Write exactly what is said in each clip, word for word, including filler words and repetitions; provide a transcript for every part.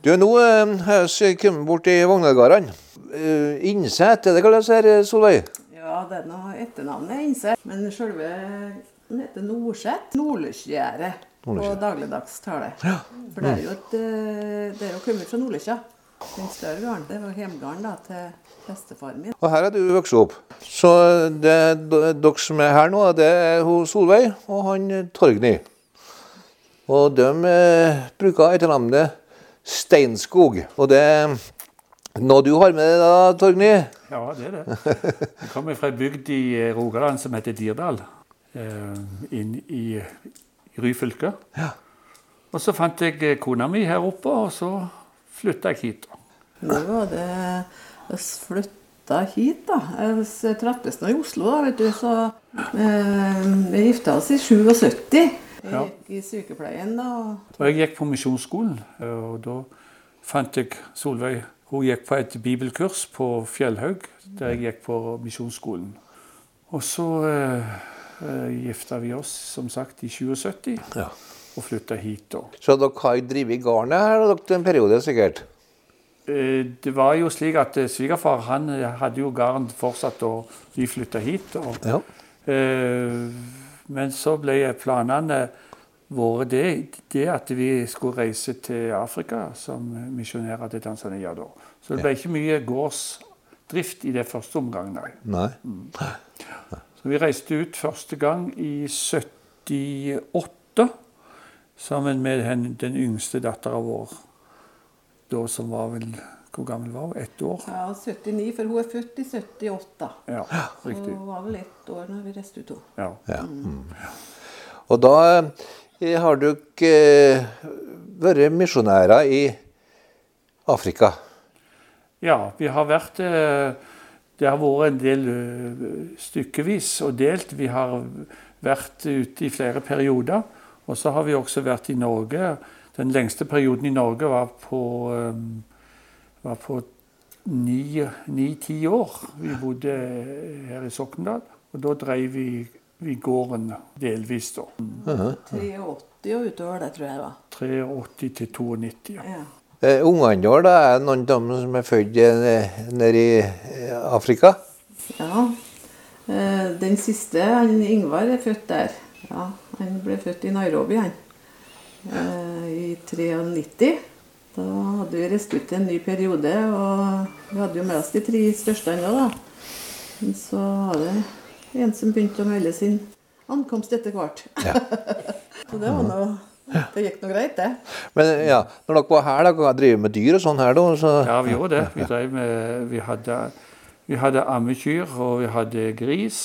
Du, nå har jeg kommet bort i Vognalgarden. Innsett, er det kalles her, Solveig? Ja, det er noe etternavnet Innsett, men selve den heter Nordsett. Nordlysgjerdet på dagligdags tale. Ja. For det er jo et, det er jo kommet fra Nordlysja. Den større gården, det var hjemgården da, til bestefaren min. Og her har du vokst opp. Så det, dere som er her nå, det er hun Solveig og han Torgny. Og de eh, bruker etternavnet Steinskog. Og det er noe du har med deg da, Torgny? Ja, det er det. Jeg kommer fra en bygd i Rogaland som heter Dirdal, inn i Ryfylke. Ja. Og så fant jeg kona mi her oppe, og så flyttet jeg hit. Nå var det å flytte hit da. Jeg trappes nå i Oslo da, vet du, så eh, vi giftet oss i syttisju. Jeg gikk i sykepleien da. Og jeg gikk på misjonsskolen, og da fant jeg Solveig. Hun gikk på et bibelkurs på Fjellhaug, der jeg gikk på misjonsskolen. Og så eh, giftet vi oss, som sagt, i syttisju, Ja. og flyttet hit da. Så dere har drevet garnet her, og dere en periode sikkert? Eh, Det var jo slik at eh, svigerfar, han hadde jo garn fortsatt, og vi flyttet hit. Og, Ja. eh, men så ble planene våre det, det at vi skulle reise til Afrika som misjonærer til Tanzania da. Så det ble ikke mye gårdsdrift i det første omgang, nei. Nei. Så vi reiste ut første gang i syttiåtte, sammen med den, den yngste datteren vår, da som var vel, hvor gammel var hun? Ett år? Ja, syttini, for hun er født i syttiåtte. Ja, Så riktig. hun var vel ett år når vi reiste ut to. Ja. Ja. Mm. Og da eh, har du ikke eh, vært misjonærer i Afrika? Ja, vi har vært, eh, det har vært en del eh, stykkevis og delt. Vi har vært ute i flere perioder, og så har vi også vært i Norge. Den lengste perioden i Norge var på, eh, var på ni, ni-ti år. Vi bodde her i Sokndal, og da drev vi, vi gården delvis da. tretti og utover det, tror jeg det var. åtti til nittito, ja. Ja. Eh, ungene våre da, er noen av dem som er født eh, nede i eh, Afrika? Ja, eh, den siste, han Ingvar, er født der. Ja, han ble født i Nairobi, han. Eh, I nittito. Da hadde vi reist ut en ny periode, og vi hadde jo med oss de tre største ennå da. Men så var det en som begynte å melde sin ankomst etter hvert. Ja. Så det var noe, det gikk noe greit det. Men ja, når dere var her, da driver med dyr og sånn her da? Så... Ja, vi gjorde det. Vi, drev med, vi, hadde, vi hadde ammekyr, og vi hadde gris,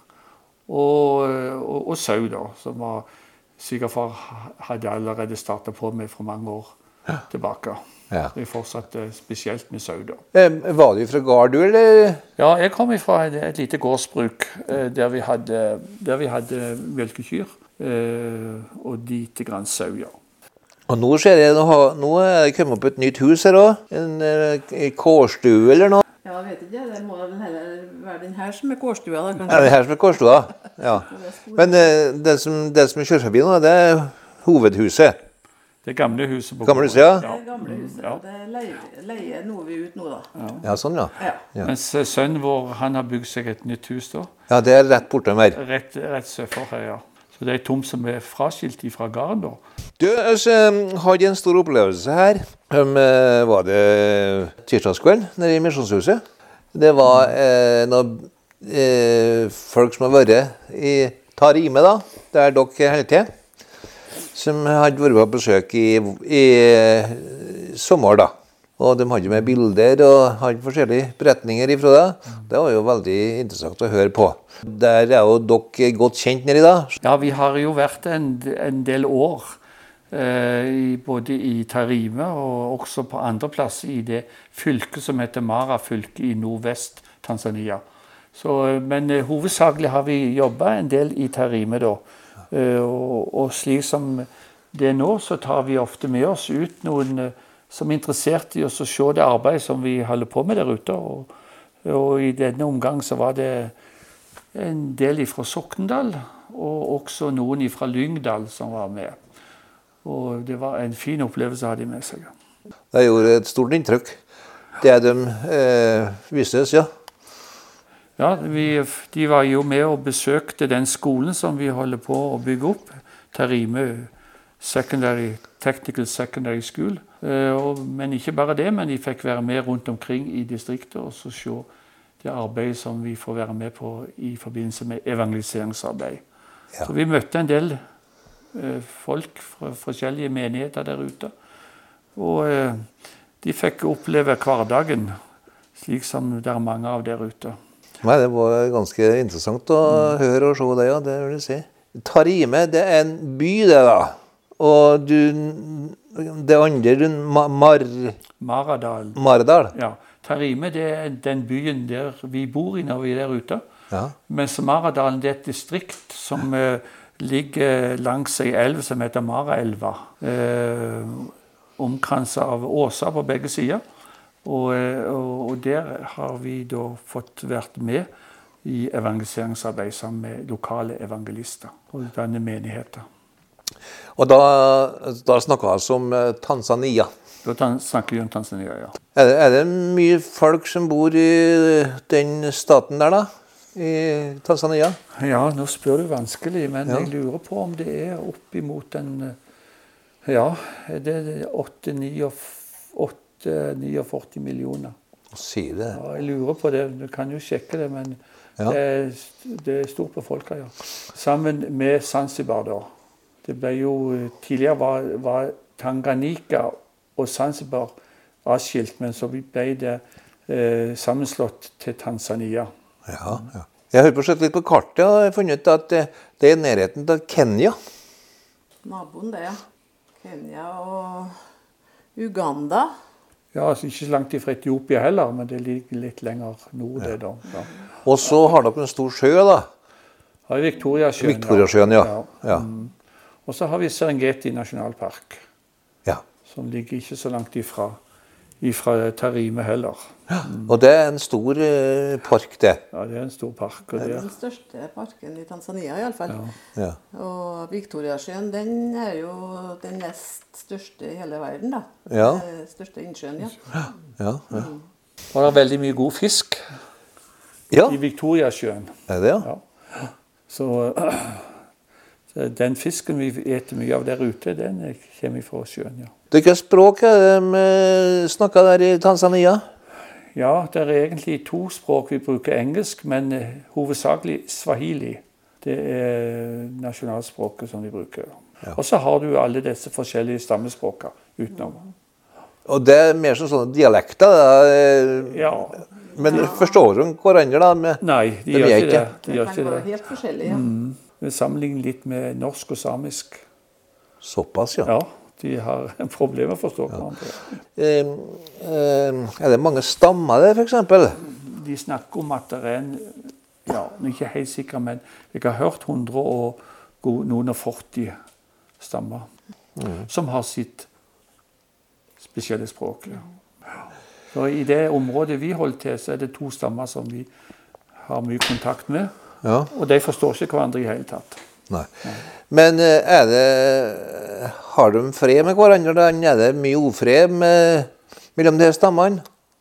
og, og, og sau da, som var, svigerfar hadde allerede startet på med for mange år tilbake. Ja. Vi fortsatte spesielt med sau da. Eh, var du fra gard, du, eller? Ja, jeg kom fra et, et lite gårdsbruk, eh, der vi hadde, der vi hadde mjølkekyr, eh, og lite grann sau, ja. Og nå ser jeg, nå, har, nå er det kommet opp et nytt hus her også, en, en kårstue eller noe. Ja, jeg vet ikke, det må vel heller være den her som er kårstua da, Ja, kanskje. det her som er kårstua, ja. Men eh, det som, det som er kjørt forbi nå, det er hovedhuset. Det gamle huset på Gamle huset, ja. Det er gamle huset, Ja. det leier, leier noe vi ut nå da. Ja, sånn, ja. Ja. Ja. Mens eh, sønnen vår, han har bygd seg et nytt hus da, Ja, det er rett borte mer. rett, rett søfor her, ja. Så det er tomt som er fraskilt fra garden da. Du, altså, hadde en stor opplevelse her. Um, eh, var det tirsdagskveld nede i Misjonshuset? Det var eh, noen eh, folk som har vært i Tarime da, der dere holder til, som hadde vært på besøk i, i eh, sommer da. Og de hadde med bilder og hadde forskjellige beretninger ifra det. Det var jo veldig interessant å høre på. Der er jo dere godt kjent nede i dag. Ja, vi har jo vært en, en del år, eh, i, både i Tarime og også på andre plasser i det fylket som heter Mara-fylket i nordvest Tanzania. Så, men eh, hovedsakelig har vi jobbet en del i Tarime da. Eh, og, og slik som det er nå, så tar vi ofte med oss ut noen eh, som er interessert i oss å se det arbeid som vi holder på med der ute. Og, og i denne omgang så var det en del fra Sokndal, og også noen fra Lyngdal som var med. Og det var en fin opplevelse å ha de med seg. Det gjorde et stort inntrykk. Det de eh, vises, ja. Ja, vi, de var jo med og besøkte den skolen som vi holder på å bygge opp. Tarime Secondary, Technical Secondary School. Eh, og, men ikke bare det, men de fikk være med rundt omkring i distriktet og så se det arbeidet som vi får være med på i forbindelse med evangeliseringsarbeid. Ja. Så vi møtte en del eh, folk fra forskjellige menigheter der ute. Og eh, de fikk oppleve hverdagen, slik som det er mange av der ute. Nei, det var ganske interessant å mm. høre og se det, ja, det vil jeg si. Tarime, det er en by det da. Og du, det andre, Mar... Maradal. Maradal. Ja, Tarime, det er den byen der vi bor i når vi er der ute. Ja. Mens Maradalen, det er et distrikt som eh, ligger langs en elv som heter Maraelva. Eh, omkranset av åser på begge sider. Og, og, og der har vi da fått vært med i evangeliseringsarbeid sammen med lokale evangelister og denne menigheter. Og da, da snakker vi altså om Tanzania. Da snakker vi om Tanzania, ja. Er det, er det mye folk som bor i den staten der da? I Tanzania? Ja, nå spør du vanskelig, men ja. Jeg lurer på om det er opp imot en... Ja, det er åtte niogførti millioner. Si det. Ja, jeg lurer på det, du kan jo sjekke det, men ja. det, er, det er stort på folka, ja. Sammen med Zanzibar da. Det ble jo, tidligere var, var Tanganyika og Zanzibar adskilt, men så ble det eh, sammenslått til Tanzania. Ja, ja. Jeg har på sett litt på kartet og jeg har funnet ut at det, det er nærheten til Kenya. Naboen det, ja. Kenya og Uganda. Ja, altså ikke så langt ifra Etiopia heller, men det ligger litt lenger nord. Ja. Det da. Ja. Og så har dere en stor sjø da? Ja, Victoriasjøen. Victoriasjøen, ja. ja. ja. Mm. Og så har vi Serengeti nasjonalpark, ja. som ligger ikke så langt ifra, ifra Tarime heller. Ja. Mm. Og det er en stor eh, park, det? Ja, det er en stor park. Og det er det den største parken i Tanzania i alle fall. Ja. Ja. Og Victoriasjøen, den er jo den nest største i hele verden, da. Ja. Den største innsjøen, ja. Ja, ja. Mm. Og det er veldig mye god fisk ja. i Victoriasjøen. Er det, ja? Ja. Så... Den fisken vi eter mye av der ute, den kommer fra sjøen, ja. Hvilke språk er de snakker der i Tanzania? Ja, det er egentlig to språk vi bruker engelsk, men hovedsakelig swahili. Det er nasjonalspråket som vi bruker. Ja. Og så har du alle disse forskjellige stammespråkene utenom. Og det er mer som sånne dialekter, da? Ja. Men ja. Forstår de hverandre da? Med, Nei, de gjør ikke det. De det gjør kan ikke være det. helt forskjellig, ja. Mm. Vi sammenligner litt med norsk og samisk. Såpass, ja. Ja, de har problemer med å forstå hverandre. Ja. Eh, eh, er det mange stammer der, for eksempel? De snakker om at det er en, ja, nå er ikke helt sikker, men jeg har hørt hundre og noen og førti stammer, mm. som har sitt spesielle språk. Ja. Så i det området vi holder til, så er det to stammer som vi har mye kontakt med. Ja. Og de forstår ikke hverandre i hele tatt. Nei. Nei. Men er det, har de fred med hverandre? Da? Er det mye ofred med, mellom de stammene?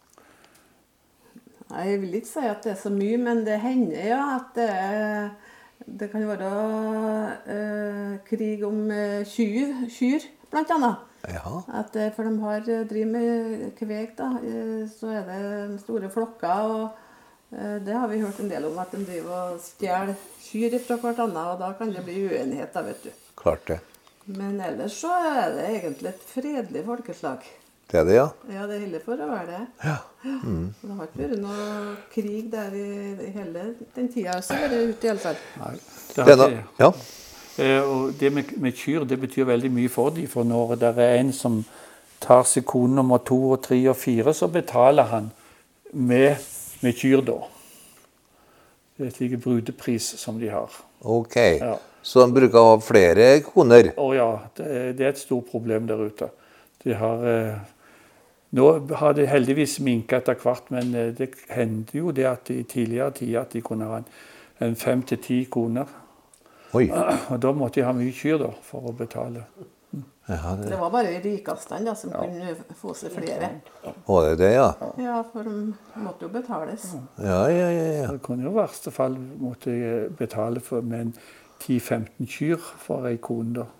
Nei, jeg vil ikke si at det er så mye, men det hender ja, at det, er, det kan være eh, krig om kyr, kyr, blant annet. Ja. At, for de har, driver med kveg, da, så er det store flokker, og det har vi hørt en del om, at de driver og stjeler kyr fra hvert annet, og da kan det bli uenighet, da, vet du. Klart det. Men ellers så er det egentlig et fredelig folkeslag. Det er det, ja? Ja, det er heller for å være det. Ja. Mm. Det har ikke vært noe krig der i, i hele den tida, så er det ute i alle fall. Nei, det har ikke. Ja. Eh, og det med, med kyr, det betyr veldig mye for dem, for når det er en som tar seg kone nummer to og tre og fire, så betaler han med med kyr da. Det er et like brudepris som de har. Ok, ja. Så de bruker å ha flere koner? Å ja, det er, det er et stort problem der ute. De har, eh, nå har det heldigvis minket etter hvert, men eh, det hendte jo det at i tidligere tid at de kunne ha en, en fem til ti koner. Oi. Og da måtte de ha mye kyr da, for å betale. Ja, det Det var bare rikastene da, som kunne få seg flere. var det det, ja. Ja, for de måtte jo betales. Ja, ja, ja. ja. Det kunne jo i verste fall måtte jeg betale for med en ti femten kyr for ei kone da.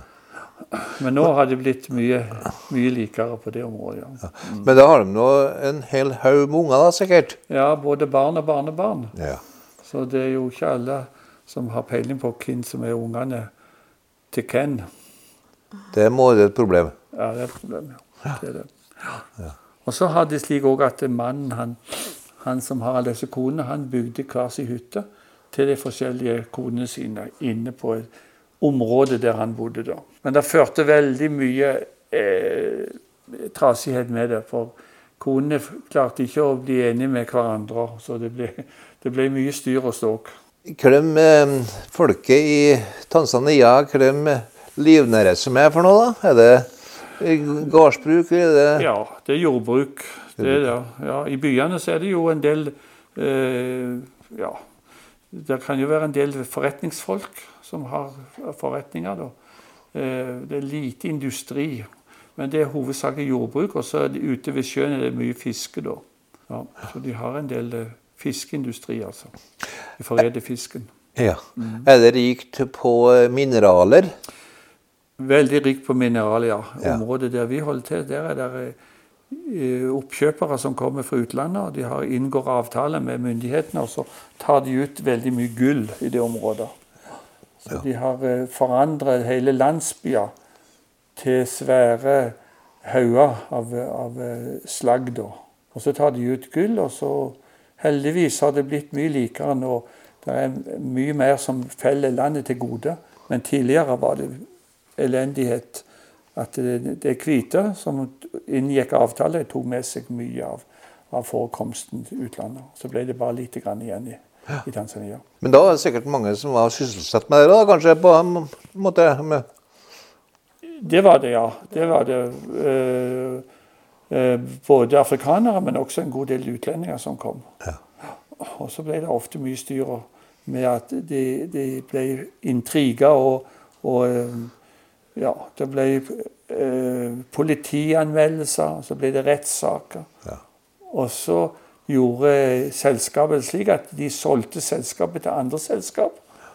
Men nå har det blitt mye, mye likere på det området. Ja. Men da har de nå en hel haug med unger da, sikkert. Ja, både barn og barnebarn. Ja. Så det er jo ikke alle som har peiling på hvem som er ungene til hvem. Det må være et problem. Ja, det er et problem, ja. Det er det. Ja. Og så har det slik også at mannen, han, han som har alle disse konene, han bygde hver sin hytte til de forskjellige konene sine inne på et område der han bodde da. Men det førte veldig mye eh, trasighet med det, for konene klarte ikke å bli enige med hverandre, så det ble, det ble mye styr og ståk. Hva de eh, folket i Tanzania, hva de livnærer seg med for noe da? Er det gårdsbruk, er det? Ja, det er jordbruk. Det er det. Ja, i byene så er det jo en del, eh, ja, det kan jo være en del forretningsfolk som har forretninger da. Eh, det er lite industri, men det er hovedsakelig jordbruk, og så er det ute ved sjøen er det mye fiske da. Ja, så de har en del eh, fiskeindustri altså. De foredler fisken. Ja. Mm. Er det rikt på mineraler? Veldig rikt på mineraler, ja. Ja. Området der vi holder til, der er det oppkjøpere som kommer fra utlandet, og de har inngår avtaler med myndighetene, og så tar de ut veldig mye gull i det området. Så ja. De har forandret hele landsbyer til svære hauger av, av slag da. Og så tar de ut gull, og så heldigvis har det blitt mye likere nå. Det er mye mer som feller landet til gode, men tidligere var det elendighet. At det, det hvite som inngikk avtale, tok med seg mye av, av forekomsten til utlandet. Så ble det bare lite grann igjen i, ja. i Tanzania. Men da var det sikkert mange som var sysselsatt med det da, kanskje på en måte? Med... Det var det, ja. Det var det. Eh, eh, både afrikanere, men også en god del utlendinger som kom. Ja. Og så ble det ofte mye styr med at det, det ble intriger og, og ja, det ble eh, politianmeldelser, så ble det rettssaker. Ja. Og så gjorde selskapet slik at de solgte selskapet til andre selskap,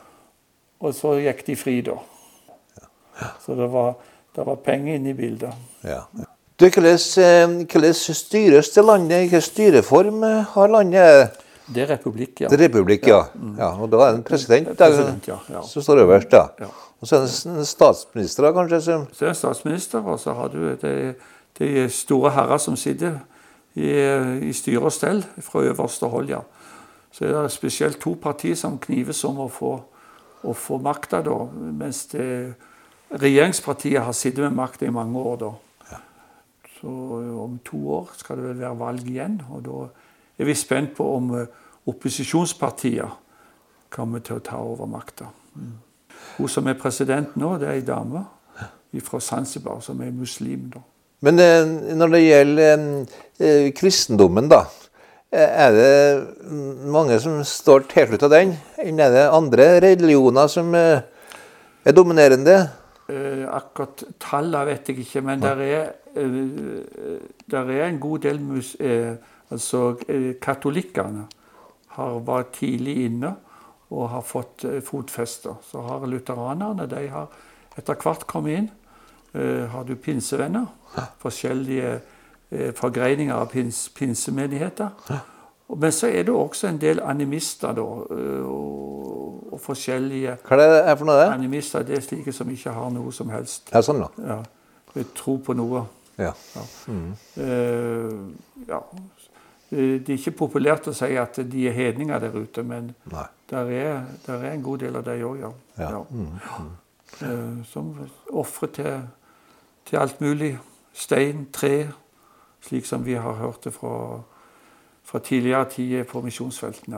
og så gikk de fri da. Ja. Ja. Så det var, det var penger inne i bildet. Ja. Du, hvordan, hvordan styres det landet? Hvilken styreform har landet? Det er republikk, ja. Det er republikk, ja. Ja. Ja. Og da er det en president, president ja. Ja. som står øverst da. Ja. Og så er det en statsminister da, kanskje? Som... Så er det statsminister, og så har du de, de store herrer som sitter i, i styre og stell fra øverste hold, ja. Så er det spesielt to partier som knives om å få, å få makta da, mens det, regjeringspartiet har sittet med makta i mange år da. Ja. Så om to år skal det vel være valg igjen, og da er vi spent på om opposisjonspartier kommer til å ta over makta. Mm. Hun som er president nå, det er en dame fra Zanzibar, som er muslim da. Men eh, når det gjelder eh, kristendommen da, er det mange som står tilsluttet av den? Eller er det andre religioner som eh, er dominerende? Eh, akkurat tallet vet jeg ikke, men ja. der, er, eh, der er en god del mus eh, altså eh, katolikkerne har vært tidlig inne og har fått eh, fotfester. Så har lutheranerne, de har etter hvert kommet inn. Eh, har du pinsevenner, forskjellige eh, forgreininger av pins, pinsemenigheter. Men så er det også en del animister da, og, og forskjellige... Hva er det for noe det? Animister, det er slike som ikke har noe som helst. Ja, sånn da. Ja, de tror på noe. Ja. Ja. Mm. Uh, ja. Det er ikke populært å si at de er hedninger der ute, men der er, der er en god del av det også, ja. Ja. Ja. Mm. Mm. Uh, som offrer til, til alt mulig. Stein, tre, slik som vi har hørt det fra... fra tidligere tid på misjonsfeltene.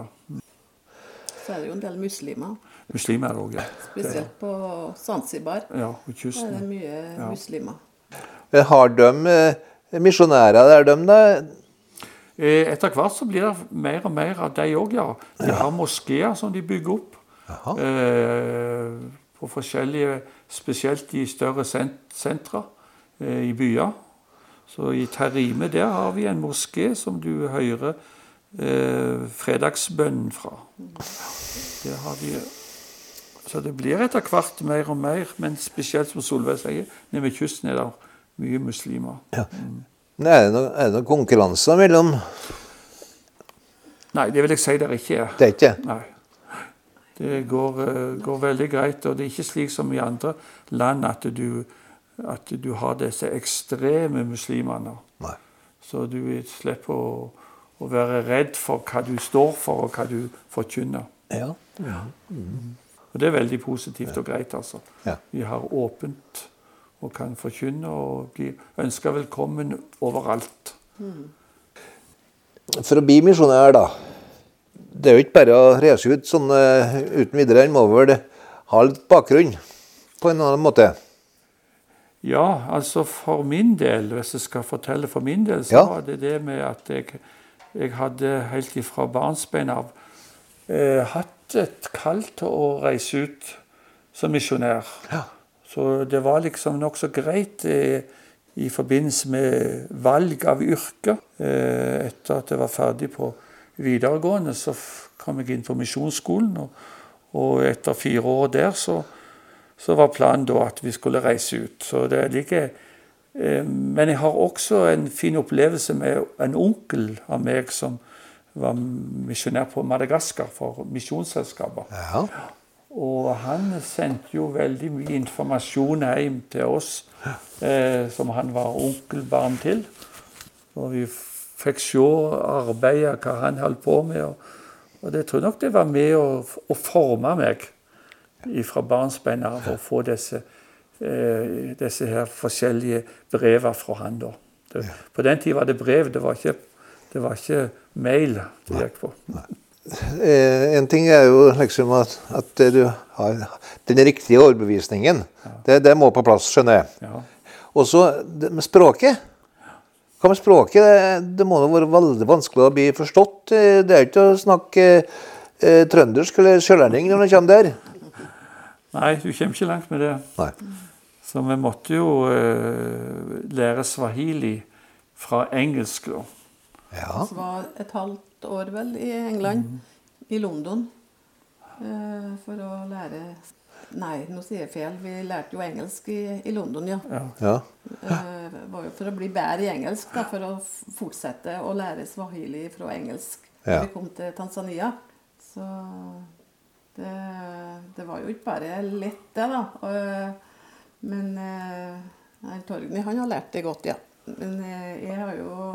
Så er det jo en del muslimer. Muslimer er det også, ja. Spesielt på Zanzibar. Ja, på kysten. Er det mye ja. muslimer. Har de eh, misjonærer der, de da? Etter hvert så blir det mer og mer av de også, ja. De har moskéer som de bygger opp. Eh, på forskjellige, spesielt i større sentra eh, i byer. Så i Terime der har vi en moské som du hører eh, fredagsbønnen fra. Det har vi. Så det blir etter hvert mer og mer, men spesielt som Solveig sier, nede ved kysten er det mye muslimer. Ja. Mm. Er det noen, er det noen konkurranser mellom? Nei, det vil jeg si det ikke er. Det er ikke? Nei. Det går, går veldig greit, og det er ikke slik som i andre land at du, at du har disse ekstreme muslimene. Nei. Så du slipper å, å være redd for hva du står for og hva du forkynner. Ja. Ja. Mm. Og det er veldig positivt ja. og greit, altså. Ja. Vi har åpent og kan forkynne og bli ønsket velkommen overalt. Mm. For å bli misjonær da, det er jo ikke bare å reise ut sånn uh, uten videre, en må vel ha litt bakgrunn på en annen måte. Ja, altså for min del, hvis jeg skal fortelle for min del, så ja. var det det med at jeg, jeg hadde helt ifra barnsbein av eh, hatt et kall til å reise ut som misjonær. Ja. Så det var liksom nok så greit eh, i forbindelse med valg av yrke. Eh, etter at jeg var ferdig på videregående, så kom jeg inn på misjonsskolen, og, og etter fire år der så, så var planen da at vi skulle reise ut. Så det ligger, eh, men jeg har også en fin opplevelse med en onkel av meg som var misjonær på Madagaskar for misjonsselskaper. Ja. Og han sendte jo veldig mye informasjon hjem til oss, eh, som han var onkelbarn til. Og vi fikk se arbeidet, hva han holdt på med. Og, og det tror jeg nok det var med å, å forme meg fra barnsbein av å få disse, eh, disse her forskjellige brever fra han da. Det, på den tid var det brev, det var ikke, det var ikke mail det gikk på. Nei. En ting er jo liksom at, at du har den riktige overbevisningen. Ja. Det, det må på plass, skjønner jeg. Ja. Og så med språket. Hva med språket? Det, det må jo være veldig vanskelig å bli forstått. Det er ikke å snakke eh, trøndersk eller sørlending når man kommer der. Nei, du kommer ikke langt med det. Nei. Så vi måtte jo eh, lære swahili fra engelsk da. Ja. Det var et halvt år vel i England, mm. i London, eh, for å lære... Nei, nå sier jeg feil. Vi lærte jo engelsk i, i London, ja. Ja. Ja. Eh, var jo for å bli bedre i engelsk, da, for å fortsette å lære swahili fra engelsk. Ja. Da vi kom til Tanzania. Så det, det var jo ikke bare lett, det da. Og, men eh, Torgny, han har lært det godt, ja. Men eh, jeg har jo...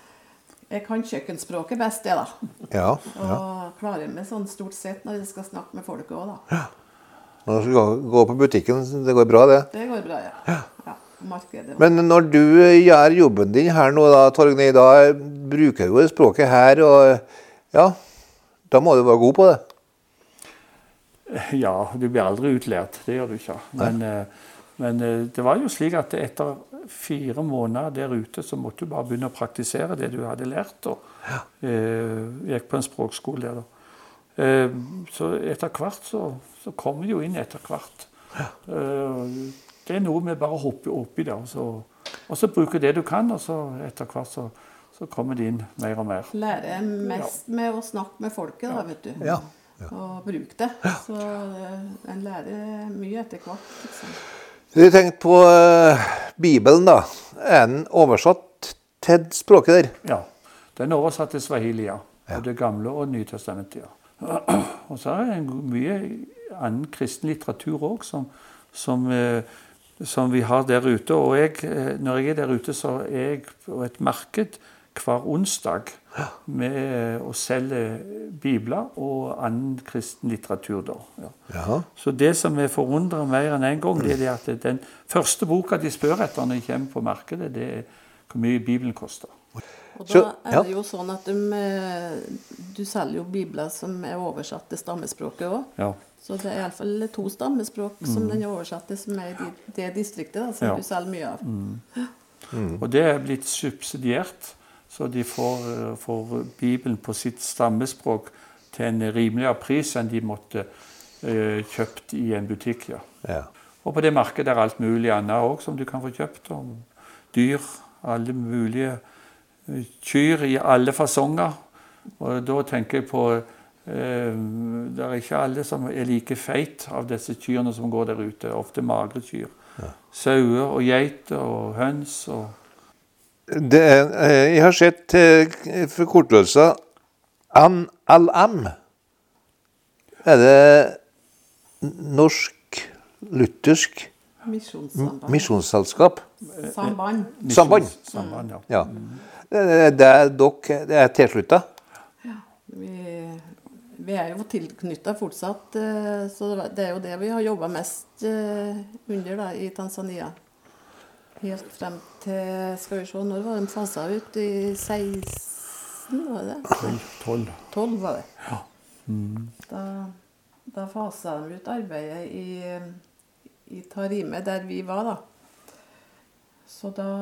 Jeg kan kjøkkenspråket best, det da. Ja, ja. Og klarer meg sånn stort sett når jeg skal snakke med folk også, da. Ja. Når du skal gå på butikken, det går bra det? Det går bra, ja. Ja. Ja, markedet. Men når du gjør jobben din her nå, da, Torgny, da bruker du jo språket her, og ja, da må du være god på det. Ja, du blir aldri utlært, det gjør du ikke. Men, men det var jo slik at etter fire måneder der ute, så måtte du bare begynne å praktisere det du hadde lært, og ja. eh, gikk på en språkskole der da. Eh, så etter hvert så, så kommer vi jo inn etter hvert. Ja. Eh, det er noe vi bare hopper opp i da, så, og så bruker det du kan, og så etter hvert så, så kommer det inn mer og mer. Lære mest ja. med å snakke med folket da, vet du. Ja. Ja. Og bruke det. Ja. Så en lærer mye etter hvert, liksom. Du tenkte på uh, Bibelen da. Er den oversatt til språket der? Ja, den er oversatt til swahili, ja. Ja. Og det gamle og nye testamentet, ja. Og så er det mye annen kristen litteratur også, som, som, eh, som vi har der ute. Og jeg, når jeg er der ute, så er jeg på et marked hver onsdag med å selge bibler og annen kristen litteratur da. Ja. Ja. Så det som jeg forundrer mer enn en gang, det er det at den første boka de spør etter når de kommer på markedet, det er hvor mye Bibelen koster. Og da er det jo sånn at de, du selger jo bibler som er oversatt til stammespråket også. Ja. Så det er i alle fall to stammespråk mm. som den er oversatt til, som er i det distriktet da, som ja. du selger mye av. Mm. Mm. Og det er blitt subsidiert, så de får, får Bibelen på sitt stammespråk til en rimeligere pris enn de måtte eh, kjøpt i en butikk, ja. Ja. Og på det markedet er alt mulig annet også som du kan få kjøpt. Om dyr, alle mulige eh, kyr i alle fasonger. Og da tenker jeg på eh, det er ikke alle som er like feit av disse kyrne som går der ute. Ofte magre kyr. Ja. Sauer og geiter og høns og Det er, eh, jeg har sett eh, forkortelser N L M. Er det norsk, luthersk Misjonssamband. misjonsselskap? Samband. Samband. Samband, ja. Ja. Det er der dere det er tilsluttet? Ja, vi, vi er jo tilknyttet fortsatt, eh, så det er jo det vi har jobbet mest eh, under da, i Tanzania. Helt frem til, skal vi se, når var de faset ut? I seksten, var det det? tolv. tolv var det. Ja. Mm. Da, da faset de ut arbeidet i, i Tarime, der vi var da. Så da,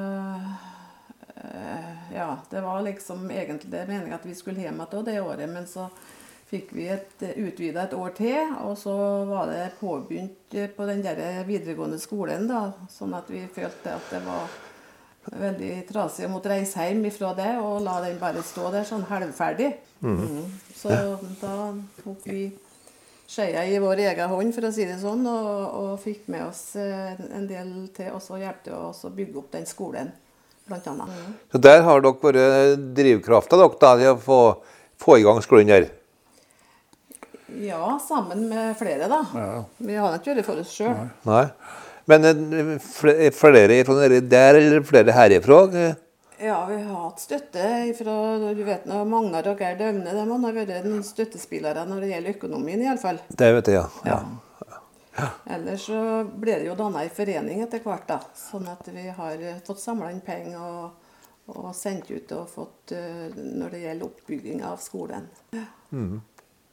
eh, ja, det var liksom egentlig det meningen at vi skulle hjem etter det året, men så fikk vi et, utvidet et år til, og så var det påbegynt på den der videregående skolen da, sånn at vi følte at det var veldig trasig å måtte reise hjem ifra det, og la den bare stå der sånn halvferdig. Mm. Mm. Så da tok vi skeia i vår egen hånd, for å si det sånn, og, og fikk med oss en del til, og så hjelpte oss å bygge opp den skolen, blant annet. Mm. Så der har dere vært drivkrafta dere da, til å få, få i gang skolen der? Ja, sammen med flere da. Ja. Vi har ikke vært for oss selv. Nei. Men flere fra der, eller flere herifra? Ja, vi har hatt støtte fra, du vet nå, Magnar og Geir Døvne, de har vært noen støttespillere når det gjelder økonomien i alle fall. Det vet jeg, ja. Ja. Ja. Ellers så ble det jo dannet en forening etter hvert da, sånn at vi har fått samlet inn penger og, og sendt ut og fått, når det gjelder oppbygging av skolen. Ja. Mm.